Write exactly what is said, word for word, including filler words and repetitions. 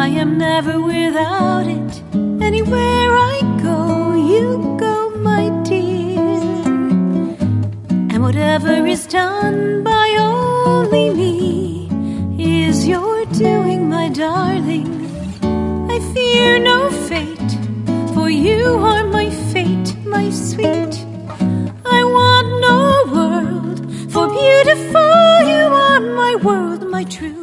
I am never without it. Anywhere I go, you go, my dear. And whatever is done by only me is your doing, my darling. I fear no fate, for you are my fate, my sweet. I want no world, for beautiful you are my world, my true.